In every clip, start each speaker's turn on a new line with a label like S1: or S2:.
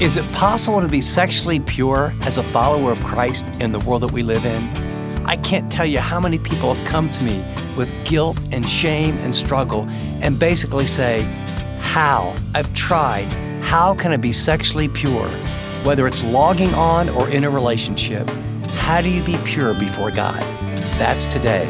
S1: Is it possible to be sexually pure as a follower of Christ in the world that we live in? I can't tell you how many people have come to me with guilt and shame and struggle and basically say, how? I've tried. How can I be sexually pure? Whether it's logging on or in a relationship, how do you be pure before God? That's today.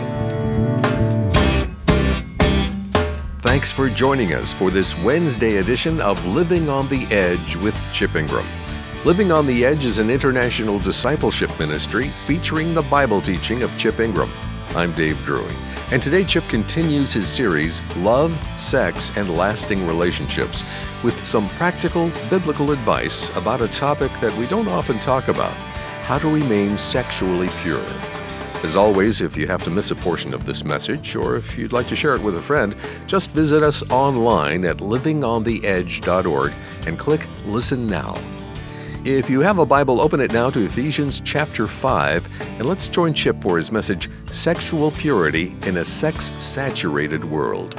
S2: Thanks for joining us for this Wednesday edition of Living on the Edge with Chip Ingram. Living on the Edge is an international discipleship ministry featuring the Bible teaching of Chip Ingram. I'm Dave Drury, and today Chip continues his series, Love, Sex, and Lasting Relationships, with some practical biblical advice about a topic that we don't often talk about, how to remain sexually pure. As always, if you have to miss a portion of this message, or if you'd like to share it with a friend, just visit us online at livingontheedge.org and click Listen Now. If you have a Bible, open it now to Ephesians chapter 5, and let's join Chip for his message, Sexual Purity in a Sex-Saturated World.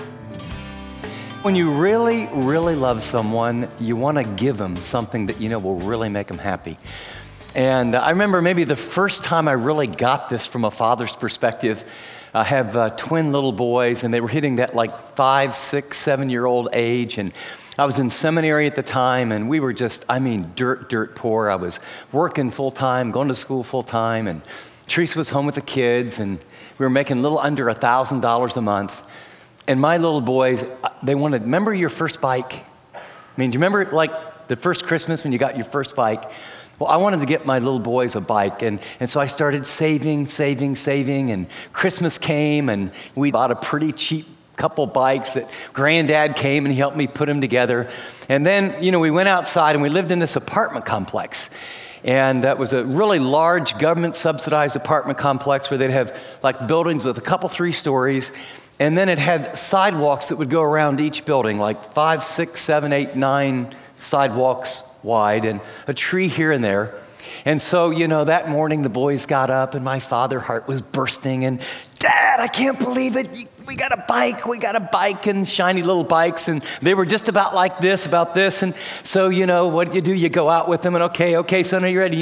S1: When you really, really love someone, you want to give them something that you know will really make them happy. And I remember maybe the first time I really got this from a father's perspective. I have twin little boys, and they were hitting that like 5, 6, 7-year-old age. And I was in seminary at the time, and we were just, dirt poor. I was working full-time, going to school full-time, and Teresa was home with the kids, and we were making a little under $1,000 a month. And my little boys, they wanted, remember your first bike? Do you remember like the first Christmas when you got your first bike? Well, I wanted to get my little boys a bike, and so I started saving, and Christmas came, and we bought a pretty cheap couple bikes that Granddad came and he helped me put them together. And then, we went outside and we lived in this apartment complex. And that was a really large government-subsidized apartment complex where they'd have like buildings with a couple, 3 stories. And then it had sidewalks that would go around each building, like 5, 6, 7, 8, 9 sidewalks wide and a tree here and there. And so, that morning the boys got up and my father heart was bursting and, Dad, I can't believe it. We got a bike and shiny little bikes. And they were just about like this, about this. And so, what do? You go out with them and okay, son, are you ready?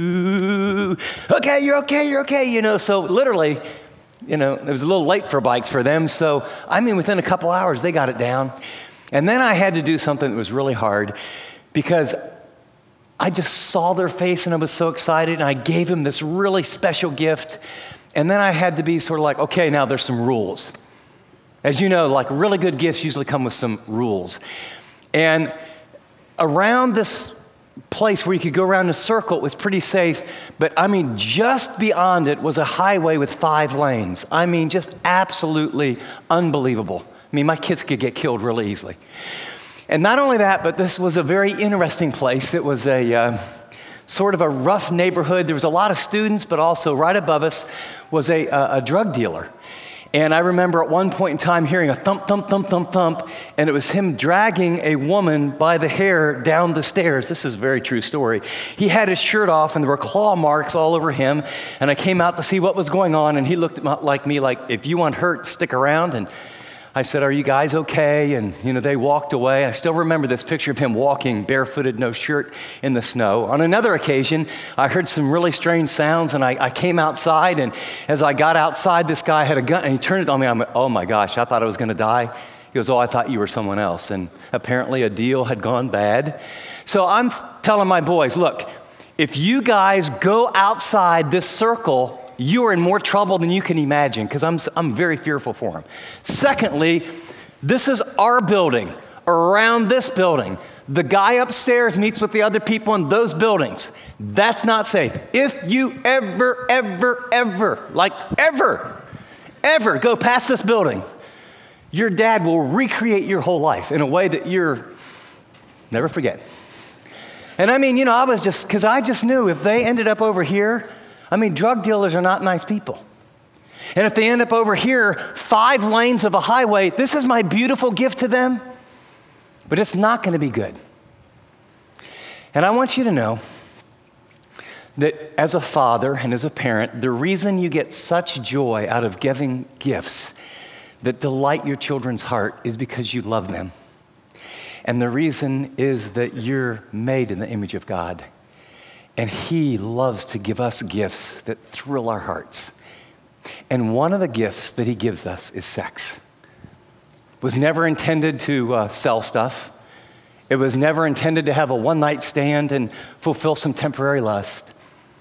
S1: Okay, you're okay. So literally, it was a little late for bikes for them. So, within a couple hours, they got it down. And then I had to do something that was really hard because I just saw their face and I was so excited and I gave them this really special gift. And then I had to be sort of like, okay, now there's some rules. As you know, like really good gifts usually come with some rules. And around this place where you could go around in a circle, it was pretty safe. But just beyond it was a highway with 5 lanes. Just absolutely unbelievable. My kids could get killed really easily. And not only that, but this was a very interesting place. It was a sort of a rough neighborhood. There was a lot of students, but also right above us was a drug dealer. And I remember at one point in time hearing a thump, thump, thump, thump, thump, and it was him dragging a woman by the hair down the stairs. This is a very true story. He had his shirt off, and there were claw marks all over him, and I came out to see what was going on, and he looked at me like, if you want hurt, stick around. And I said, are you guys okay? And, they walked away. I still remember this picture of him walking barefooted, no shirt in the snow. On another occasion, I heard some really strange sounds, and I came outside, and as I got outside, this guy had a gun, and he turned it on me. I'm like, oh my gosh, I thought I was going to die. He goes, oh, I thought you were someone else. And apparently a deal had gone bad. So I'm telling my boys, look, if you guys go outside this circle, you are in more trouble than you can imagine because I'm very fearful for him. Secondly, this is our building. Around this building, the guy upstairs meets with the other people in those buildings. That's not safe. If you ever go past this building, your dad will recreate your whole life in a way that you'll never forget. And I was because I just knew if they ended up over here, drug dealers are not nice people. And if they end up over here, 5 lanes of a highway, this is my beautiful gift to them, but it's not going to be good. And I want you to know that as a father and as a parent, the reason you get such joy out of giving gifts that delight your children's heart is because you love them. And the reason is that you're made in the image of God. And He loves to give us gifts that thrill our hearts. And one of the gifts that He gives us is sex. It was never intended to sell stuff. It was never intended to have a one-night stand and fulfill some temporary lust.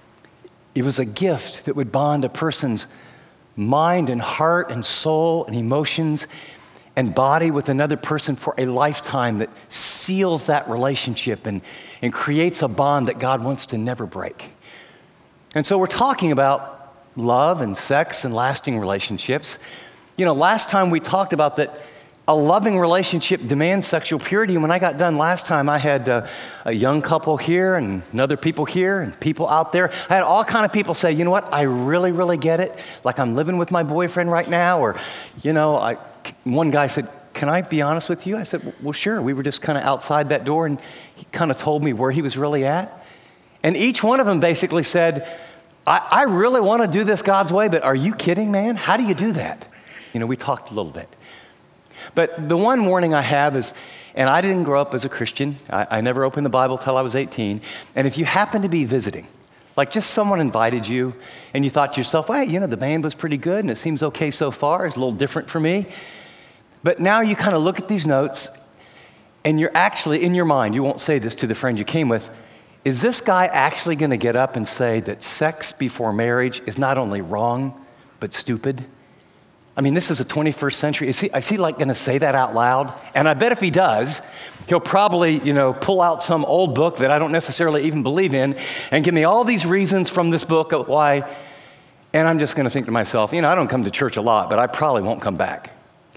S1: It was a gift that would bond a person's mind and heart and soul and emotions and body with another person for a lifetime, that seals that relationship and creates a bond that God wants to never break. And so we're talking about love and sex and lasting relationships. You know, last time we talked about that a loving relationship demands sexual purity. And when I got done last time, I had a young couple here and other people here and people out there. I had all kind of people say, you know what, I really, really get it. Like I'm living with my boyfriend right now. Or, you know, one guy said, can I be honest with you? I said, well, sure. We were just kind of outside that door and he kind of told me where he was really at. And each one of them basically said, I really want to do this God's way, but are you kidding, man? How do you do that? You know, we talked a little bit. But the one warning I have is, and I didn't grow up as a Christian. I never opened the Bible till I was 18. And if you happen to be visiting, like just someone invited you and you thought to yourself, hey, you know, the band was pretty good and it seems okay so far. It's a little different for me. But now you kind of look at these notes and you're actually, in your mind, you won't say this to the friend you came with, is this guy actually going to get up and say that sex before marriage is not only wrong, but stupid? I mean, this is the 21st century. Is he like going to say that out loud? And I bet if he does, he'll probably, you know, pull out some old book that I don't necessarily even believe in and give me all these reasons from this book of why. And I'm just going to think to myself, you know, I don't come to church a lot, but I probably won't come back.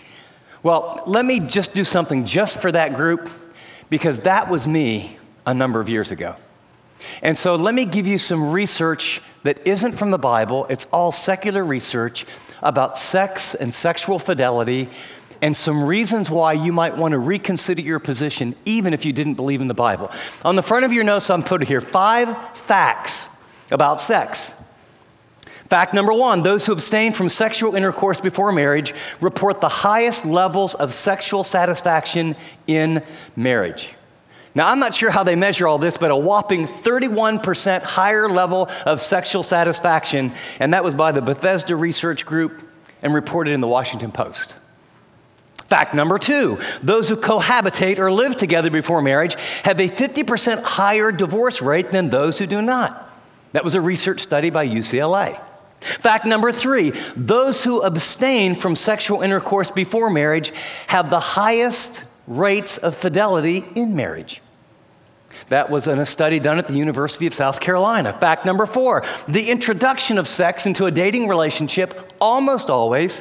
S1: Well, let me just do something just for that group, because that was me a number of years ago. And so let me give you some research that isn't from the Bible. It's all secular research about sex and sexual fidelity and some reasons why you might want to reconsider your position even if you didn't believe in the Bible. On the front of your notes, I'm putting here 5 facts about sex. Fact number 1, those who abstain from sexual intercourse before marriage report the highest levels of sexual satisfaction in marriage. Now, I'm not sure how they measure all this, but a whopping 31% higher level of sexual satisfaction, and that was by the Bethesda Research Group and reported in the Washington Post. Fact number 2, those who cohabitate or live together before marriage have a 50% higher divorce rate than those who do not. That was a research study by UCLA. Fact number 3, those who abstain from sexual intercourse before marriage have the highest rates of fidelity in marriage. That was in a study done at the University of South Carolina. Fact number 4, the introduction of sex into a dating relationship almost always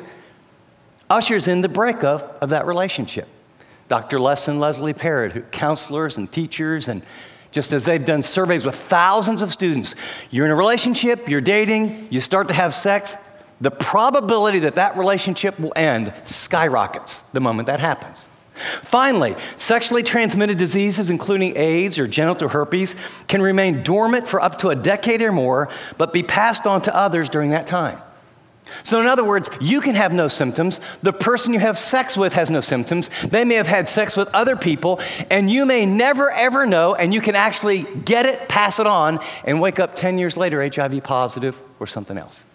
S1: ushers in the breakup of that relationship. Dr. Les and Leslie Parrott, counselors and teachers, and just as they've done surveys with thousands of students, you're in a relationship, you're dating, you start to have sex, the probability that that relationship will end skyrockets the moment that happens. Finally, sexually transmitted diseases, including AIDS or genital herpes, can remain dormant for up to a decade or more, but be passed on to others during that time. So in other words, you can have no symptoms. The person you have sex with has no symptoms. They may have had sex with other people, and you may never, ever know, and you can actually get it, pass it on, and wake up 10 years later HIV positive or something else.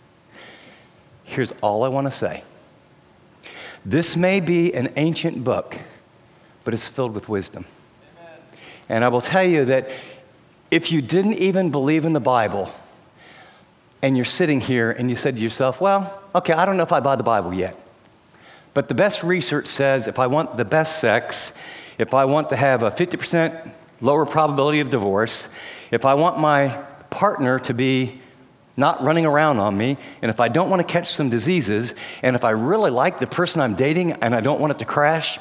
S1: Here's all I want to say. This may be an ancient book, but it's filled with wisdom. Amen. And I will tell you that if you didn't even believe in the Bible, and you're sitting here and you said to yourself, well, okay, I don't know if I buy the Bible yet. But the best research says if I want the best sex, if I want to have a 50% lower probability of divorce, if I want my partner to be not running around on me, and if I don't want to catch some diseases, and if I really like the person I'm dating and I don't want it to crash,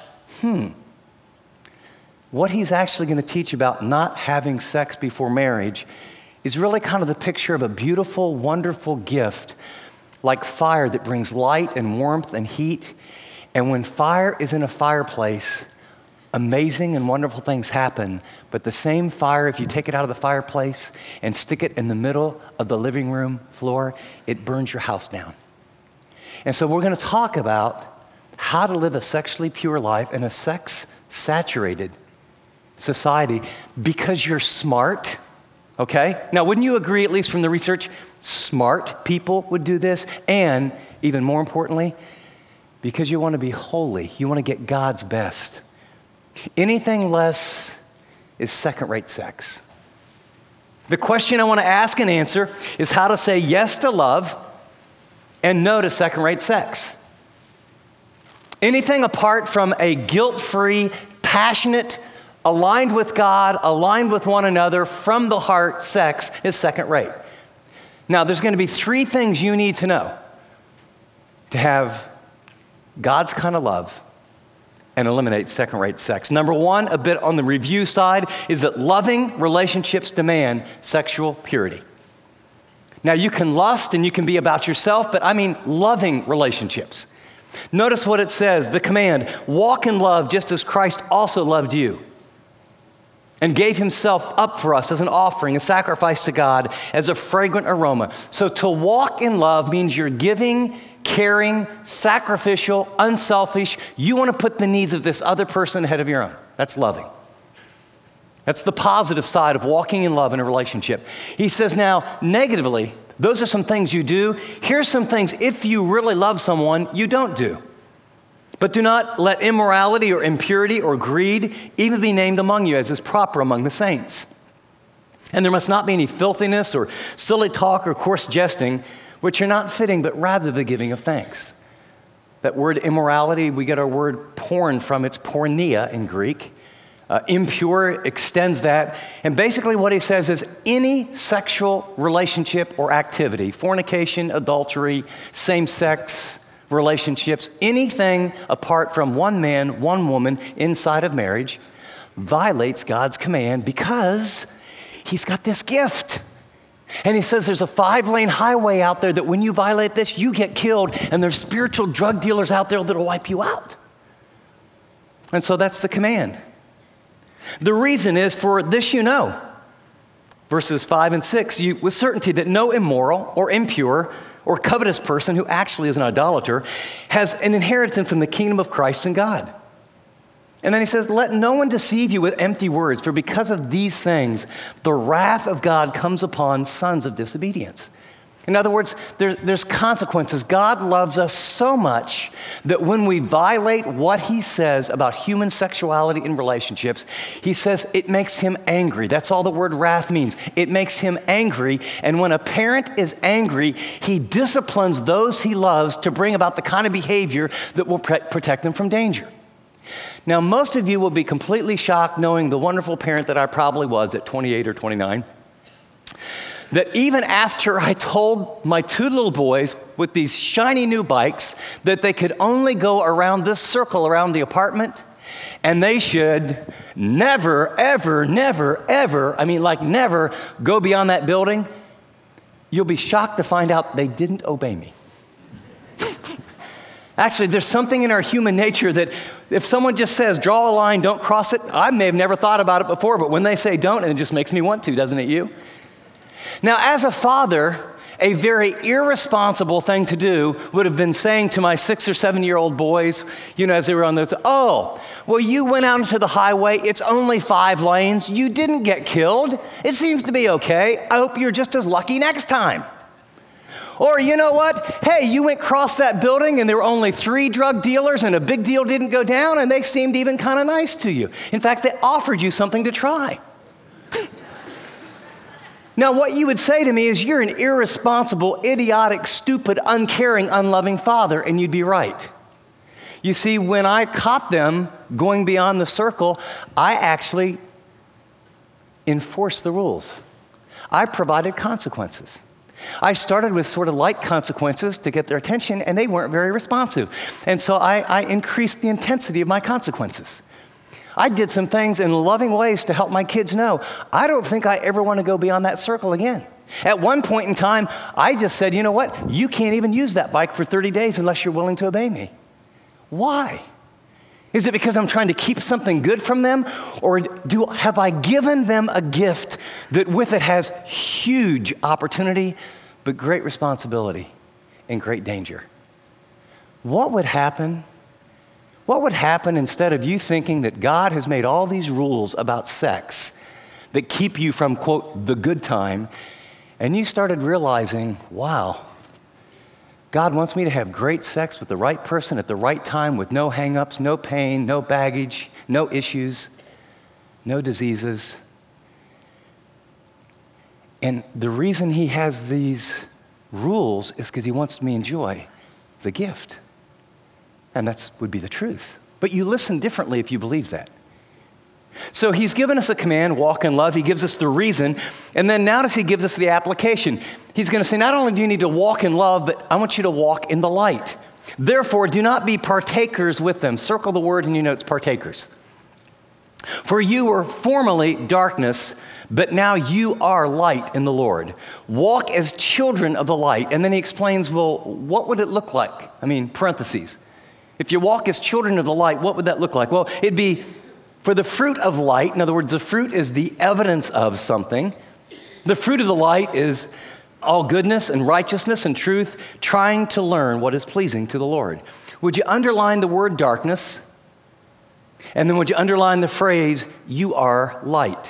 S1: what he's actually going to teach about not having sex before marriage is really kind of the picture of a beautiful, wonderful gift, like fire that brings light and warmth and heat. And when fire is in a fireplace, amazing and wonderful things happen. But the same fire, if you take it out of the fireplace and stick it in the middle of the living room floor, it burns your house down. And so we're going to talk about how to live a sexually pure life in a sex-saturated society because you're smart, okay? Now, wouldn't you agree, at least from the research, smart people would do this? And even more importantly, because you want to be holy, you want to get God's best. Anything less is second-rate sex. The question I want to ask and answer is how to say yes to love and no to second-rate sex. Anything apart from a guilt-free, passionate, aligned with God, aligned with one another, from the heart sex is second-rate. Now, there's going to be three things you need to know to have God's kind of love and eliminate second-rate sex. Number one, a bit on the review side, is that loving relationships demand sexual purity. Now, you can lust and you can be about yourself, but I mean loving relationships. Notice what it says, the command, walk in love just as Christ also loved you and gave himself up for us as an offering, a sacrifice to God as a fragrant aroma. So to walk in love means you're giving, caring, sacrificial, unselfish. You want to put the needs of this other person ahead of your own. That's loving. That's the positive side of walking in love in a relationship. He says now, negatively, those are some things you do. Here's some things, if you really love someone, you don't do. But do not let immorality or impurity or greed even be named among you, as is proper among the saints. And there must not be any filthiness or silly talk or coarse jesting, which are not fitting, but rather the giving of thanks. That word immorality, we get our word porn from. It's porneia in Greek. Impure extends that. And basically what he says is any sexual relationship or activity, fornication, adultery, same-sex relationships, anything apart from one man, one woman inside of marriage violates God's command because he's got this gift. And he says there's a 5-lane highway out there that when you violate this, you get killed, and there's spiritual drug dealers out there that'll wipe you out. And so that's the command. The reason is, for this you know, verses 5 and 6, with certainty that no immoral or impure or covetous person who actually is an idolater has an inheritance in the kingdom of Christ and God. And then he says, let no one deceive you with empty words, for because of these things, the wrath of God comes upon sons of disobedience. In other words, there's consequences. God loves us so much that when we violate what he says about human sexuality in relationships, he says it makes him angry. That's all the word wrath means. It makes him angry. And when a parent is angry, he disciplines those he loves to bring about the kind of behavior that will protect them from danger. Now, most of you will be completely shocked knowing the wonderful parent that I probably was at 28 or 29. That even after I told my 2 little boys with these shiny new bikes that they could only go around this circle around the apartment, and they should never, ever, never, ever, never go beyond that building, you'll be shocked to find out they didn't obey me. Actually, there's something in our human nature that if someone just says, draw a line, don't cross it, I may have never thought about it before, but when they say don't, it just makes me want to, doesn't it you? Now, as a father, a very irresponsible thing to do would have been saying to my 6 or 7-year-old boys, as they were on those, oh, well, you went out into the highway. It's only 5 lanes. You didn't get killed. It seems to be okay. I hope you're just as lucky next time. Or you know what? Hey, you went across that building and there were only 3 drug dealers and a big deal didn't go down and they seemed even kind of nice to you. In fact, they offered you something to try. Now, what you would say to me is, you're an irresponsible, idiotic, stupid, uncaring, unloving father, and you'd be right. You see, when I caught them going beyond the circle, I actually enforced the rules. I provided consequences. I started with sort of light consequences to get their attention, and they weren't very responsive. And so I increased the intensity of my consequences. I did some things in loving ways to help my kids know, I don't think I ever want to go beyond that circle again. At one point in time, I just said, you know what? You can't even use that bike for 30 days unless you're willing to obey me. Why? Is it because I'm trying to keep something good from them? Or have I given them a gift that with it has huge opportunity, but great responsibility and great danger? What would happen What would happen instead of you thinking that God has made all these rules about sex that keep you from, quote, the good time, and you started realizing, wow, God wants me to have great sex with the right person at the right time with no hang-ups, no pain, no baggage, no issues, no diseases. And the reason he has these rules is because he wants me to enjoy the gift. And that would be the truth. But you listen differently if you believe that. So he's given us a command, walk in love. He gives us the reason. And then now he gives us the application. He's going to say, not only do you need to walk in love, but I want you to walk in the light. Therefore, do not be partakers with them. Circle the word in your notes, partakers. For you were formerly darkness, but now you are light in the Lord. Walk as children of the light. And then he explains, well, what would it look like? I mean, parentheses. If you walk as children of the light, what would that look like? Well, it'd be for the fruit of light. In other words, the fruit is the evidence of something. The fruit of the light is all goodness and righteousness and truth, trying to learn what is pleasing to the Lord. Would you underline the word darkness? And then would you underline the phrase, you are light?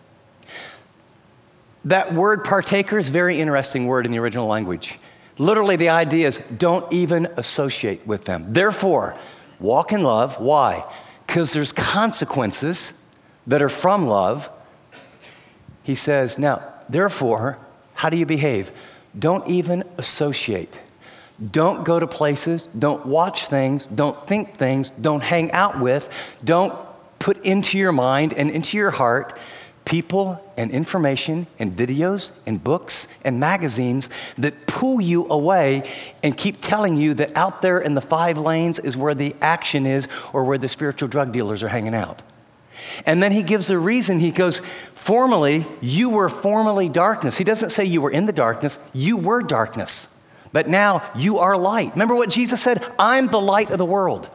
S1: That word partaker is a very interesting word in the original language. Literally, the idea is don't even associate with them. Therefore, walk in love. Why? Because there's consequences that are from love. He says, now, therefore, how do you behave? Don't even associate. Don't go to places. Don't watch things. Don't think things. Don't hang out with. Don't put into your mind and into your heart people and information and videos and books and magazines that pull you away and keep telling you that out there in the 5 lanes is where the action is or where the spiritual drug dealers are hanging out. And then he gives the reason. He goes, formerly, you were formerly darkness. He doesn't say you were in the darkness. You were darkness. But now you are light. Remember what Jesus said? I'm the light of the world.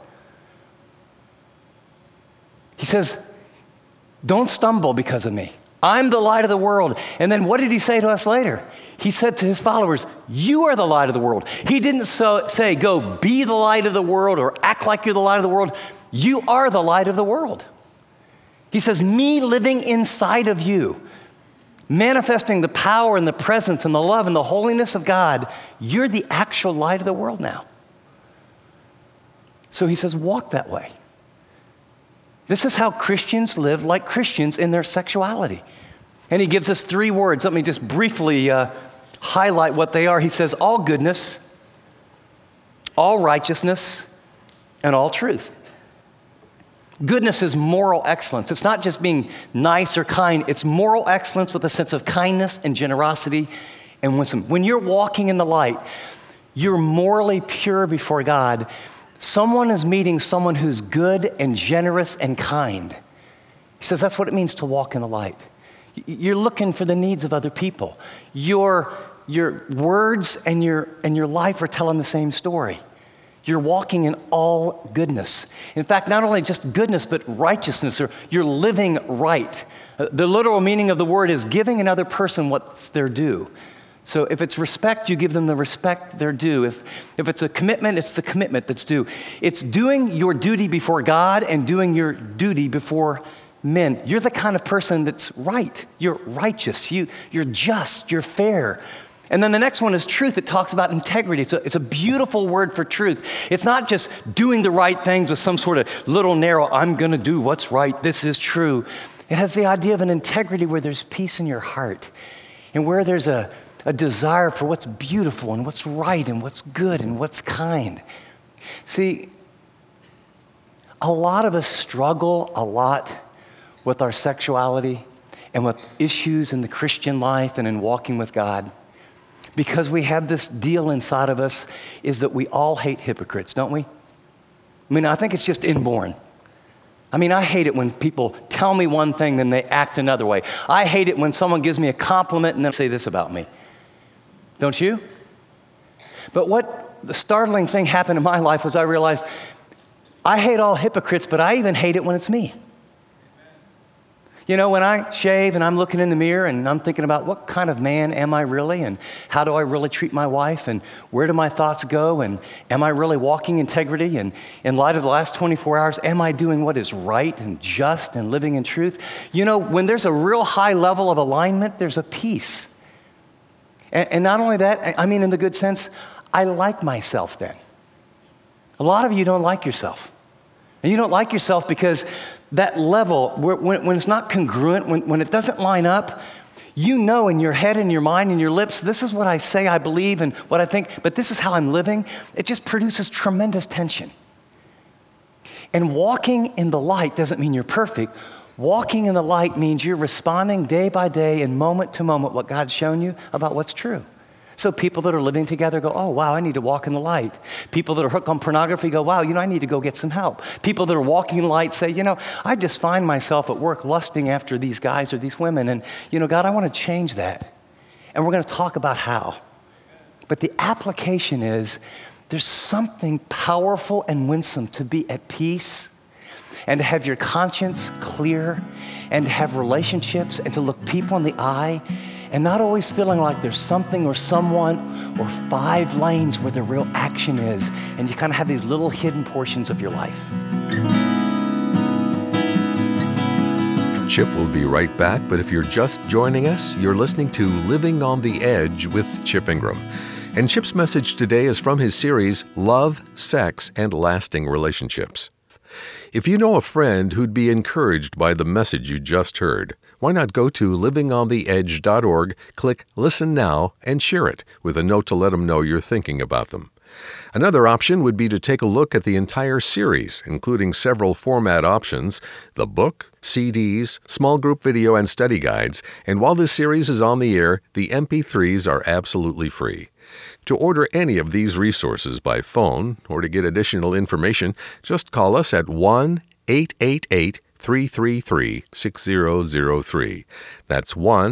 S1: He says, don't stumble because of me. I'm the light of the world. And then what did he say to us later? He said to his followers, you are the light of the world. He didn't say, go be the light of the world or act like you're the light of the world. You are the light of the world. He says, me living inside of you, manifesting the power and the presence and the love and the holiness of God, you're the actual light of the world now. So he says, walk that way. This is how Christians live like Christians in their sexuality. And he gives us 3 words. Let me just briefly highlight what they are. He says, all goodness, all righteousness, and all truth. Goodness is moral excellence. It's not just being nice or kind. It's moral excellence with a sense of kindness and generosity and wisdom. When you're walking in the light, you're morally pure before God. Someone is meeting someone who's good and generous and kind. He says that's what it means to walk in the light. You're looking for the needs of other people. Your words and your life are telling the same story. You're walking in all goodness. In fact, not only just goodness, but righteousness, or you're living right. The literal meaning of the word is giving another person what's their due. So if it's respect, you give them the respect they're due. If it's a commitment, it's the commitment that's due. It's doing your duty before God and doing your duty before men. You're the kind of person that's right. You're righteous. You're just. You're fair. And then the next one is truth. It talks about integrity. It's a beautiful word for truth. It's not just doing the right things with some sort of little narrow, I'm going to do what's right. This is true. It has the idea of an integrity where there's peace in your heart and where there's a desire for what's beautiful and what's right and what's good and what's kind. See, a lot of us struggle a lot with our sexuality and with issues in the Christian life and in walking with God because we have this deal inside of us is that we all hate hypocrites, don't we? I mean, I think it's just inborn. I mean, I hate it when people tell me one thing, then they act another way. I hate it when someone gives me a compliment and then say this about me. Don't you? But what the startling thing happened in my life was I realized I hate all hypocrites, but I even hate it when it's me. You know, when I shave and I'm looking in the mirror and I'm thinking about what kind of man am I really, and how do I really treat my wife, and where do my thoughts go, and am I really walking integrity, and in light of the last 24 hours, am I doing what is right and just and living in truth? You know, when there's a real high level of alignment, there's a peace. And not only that, I mean in the good sense, I like myself then. A lot of you don't like yourself. And you don't like yourself because that level, when it's not congruent, when it doesn't line up, you know in your head and your mind and your lips, this is what I say I believe and what I think, but this is how I'm living. It just produces tremendous tension. And walking in the light doesn't mean you're perfect. Walking in the light means you're responding day by day and moment to moment what God's shown you about what's true. So people that are living together go, oh, wow, I need to walk in the light. People that are hooked on pornography go, wow, I need to go get some help. People that are walking in light say, I just find myself at work lusting after these guys or these women. And, God, I want to change that. And we're going to talk about how. But the application is there's something powerful and winsome to be at peace and to have your conscience clear and to have relationships and to look people in the eye and not always feeling like there's something or someone or 5 lanes where the real action is, and you kind of have these little hidden portions of your life.
S2: Chip will be right back, but if you're just joining us, you're listening to Living on the Edge with Chip Ingram. And Chip's message today is from his series, Love, Sex, and Lasting Relationships. If you know a friend who'd be encouraged by the message you just heard, why not go to livingontheedge.org, click Listen Now, and share it with a note to let them know you're thinking about them. Another option would be to take a look at the entire series, including several format options, the book, CDs, small group video, and study guides. And while this series is on the air, the MP3s are absolutely free. To order any of these resources by phone or to get additional information, just call us at 1-888-333-6003. That's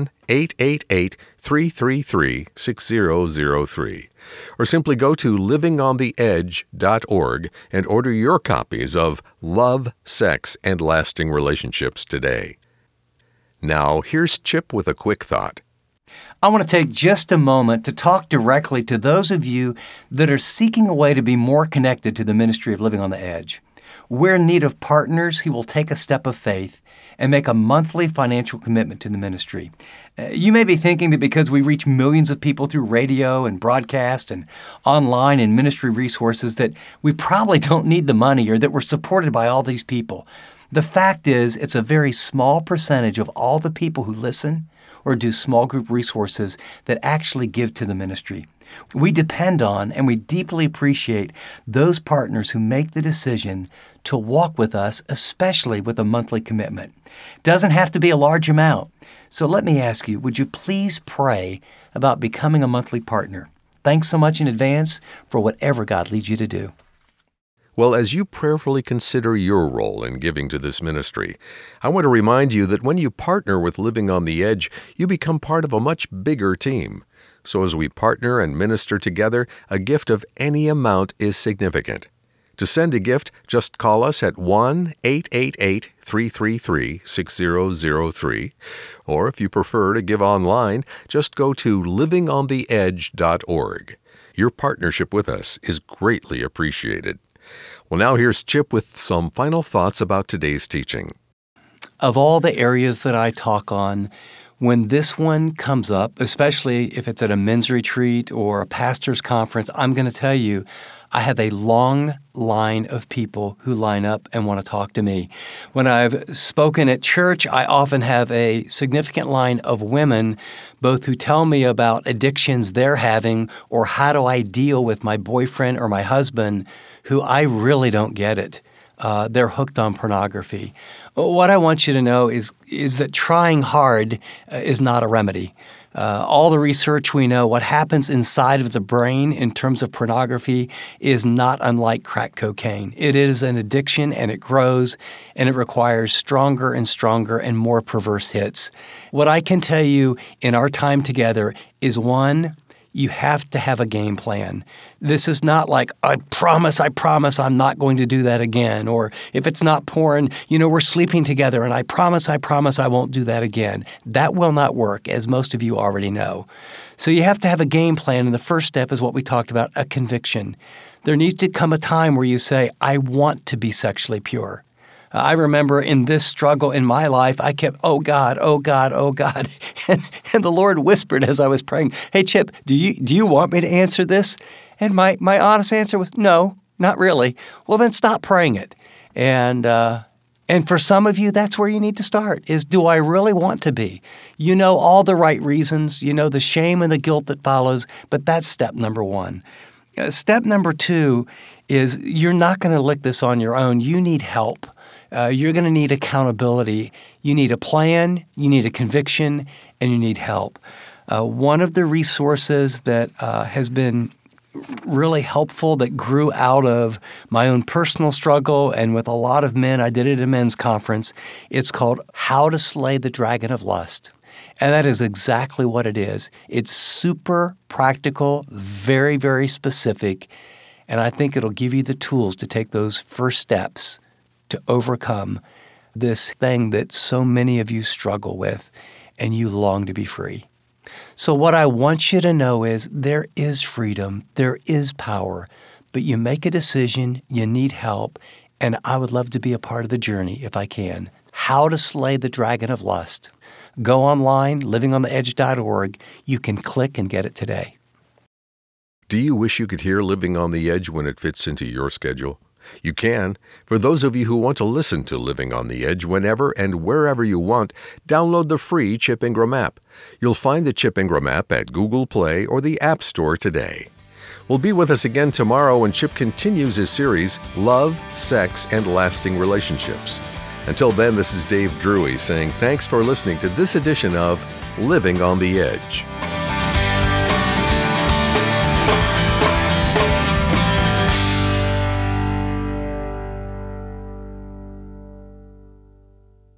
S2: 1-888-333-6003. Or simply go to livingontheedge.org and order your copies of Love, Sex, and Lasting Relationships today. Now, here's Chip with a quick thought.
S1: I want to take just a moment to talk directly to those of you that are seeking a way to be more connected to the ministry of Living on the Edge. We're in need of partners who will take a step of faith and make a monthly financial commitment to the ministry. You may be thinking that because we reach millions of people through radio and broadcast and online and ministry resources that we probably don't need the money or that we're supported by all these people. The fact is, it's a very small percentage of all the people who listen or do small group resources that actually give to the ministry. We depend on and we deeply appreciate those partners who make the decision to walk with us, especially with a monthly commitment. Doesn't have to be a large amount. So let me ask you, would you please pray about becoming a monthly partner? Thanks so much in advance for whatever God leads you to do.
S2: Well, as you prayerfully consider your role in giving to this ministry, I want to remind you that when you partner with Living on the Edge, you become part of a much bigger team. So as we partner and minister together, a gift of any amount is significant. To send a gift, just call us at 1-888-333-6003. Or if you prefer to give online, just go to livingontheedge.org. Your partnership with us is greatly appreciated. Well, now here's Chip with some final thoughts about today's teaching.
S1: Of all the areas that I talk on, when this one comes up, especially if it's at a men's retreat or a pastor's conference, I'm going to tell you, I have a long line of people who line up and want to talk to me. When I've spoken at church, I often have a significant line of women, both who tell me about addictions they're having or how do I deal with my boyfriend or my husband, who I really don't get it. They're hooked on pornography. What I want you to know is that trying hard is not a remedy. All the research we know, what happens inside of the brain in terms of pornography is not unlike crack cocaine. It is an addiction and it grows and it requires stronger and stronger and more perverse hits. What I can tell you in our time together is one,
S3: You have to have a game plan. This is not like, I promise I'm not going to do that again. Or if it's not pouring, we're sleeping together and I promise I won't do that again. That will not work, as most of you already know. So you have to have a game plan, and the first step is what we talked about, a conviction. There needs to come a time where you say, I want to be sexually pure. I remember in this struggle in my life, I kept, oh God, oh God, oh God. And the Lord whispered as I was praying, hey, Chip, do you want me to answer this? And my honest answer was, no, not really. Well, then stop praying it. And for some of you, that's where you need to start, is do I really want to be? You know all the right reasons, you know the shame and the guilt that follows, but that's step number one. Step number two is you're not going to lick this on your own. You need help. You're going to need accountability. You need a plan, you need a conviction, and you need help. One of the resources that has been really helpful that grew out of my own personal struggle and with a lot of men, I did it at a men's conference, it's called How to Slay the Dragon of Lust. And that is exactly what it is. It's super practical, very, very specific, and I think it'll give you the tools to take those first steps to overcome this thing that so many of you struggle with and you long to be free. So what I want you to know is there is freedom, there is power, but you make a decision, you need help, and I would love to be a part of the journey if I can. How to Slay the Dragon of Lust. Go online, livingontheedge.org. You can click and get it today.
S2: Do you wish you could hear Living on the Edge when it fits into your schedule? You can. For those of you who want to listen to Living on the Edge whenever and wherever you want, download the free Chip Ingram app. You'll find the Chip Ingram app at Google Play or the App Store today. Well, be with us again tomorrow when Chip continues his series, Love, Sex, and Lasting Relationships. Until then, this is Dave Drury saying thanks for listening to this edition of Living on the Edge.